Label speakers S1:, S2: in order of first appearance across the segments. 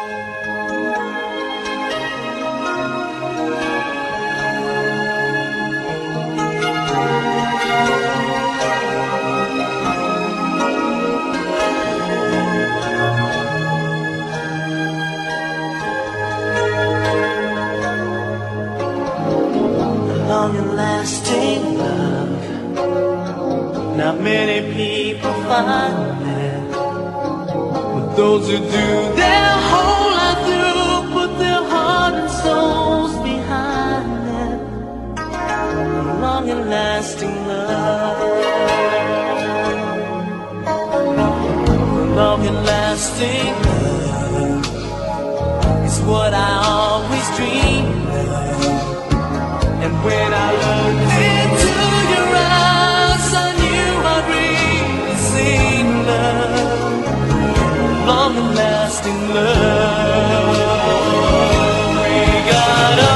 S1: Long and lasting love, not many people find that. But those who do, their whole life through, put their heart and souls behind it. Long and lasting love, long and lasting love is what I always dreamed of. And when I looked into your eyes, I knew I'd really seen love, long and lasting love. We got a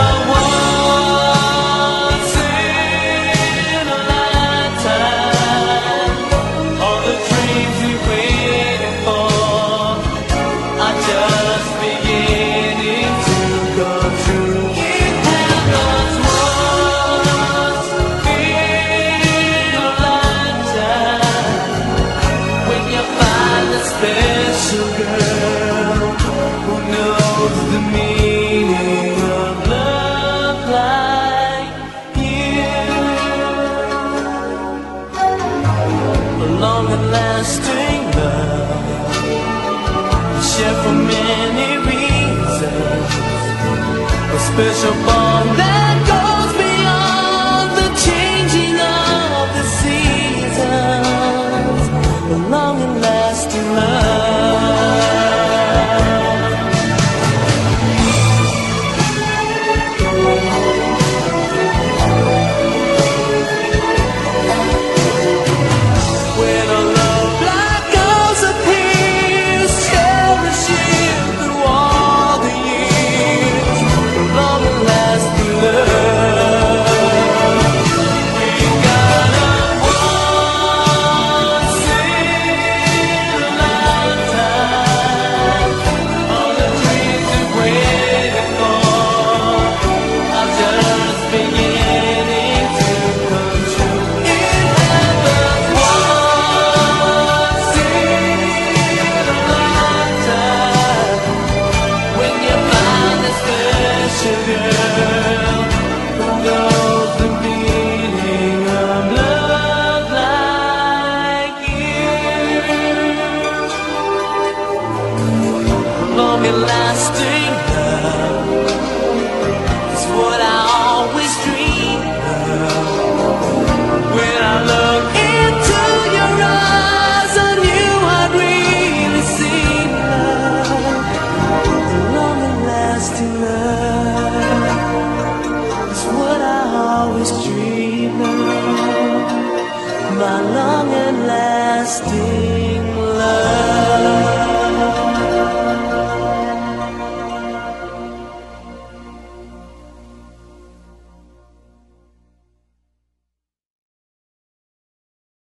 S1: once in a lifetime, all the dreams we waited for are just beginning to come true. Special girl who knows the meaning of love like you. A long and lasting love, shared for many reasons, a special bond that goes beyond the changing of the seasons. A long and lasting love. When a love like ours appears, cherishing through all the years, long and lasting love. We got a once in a lifetime, all the dreams we waited for are just beginning to come true. It happens once in a lifetime, when you find a special girl who knows the meaning of love like you. Long and lasting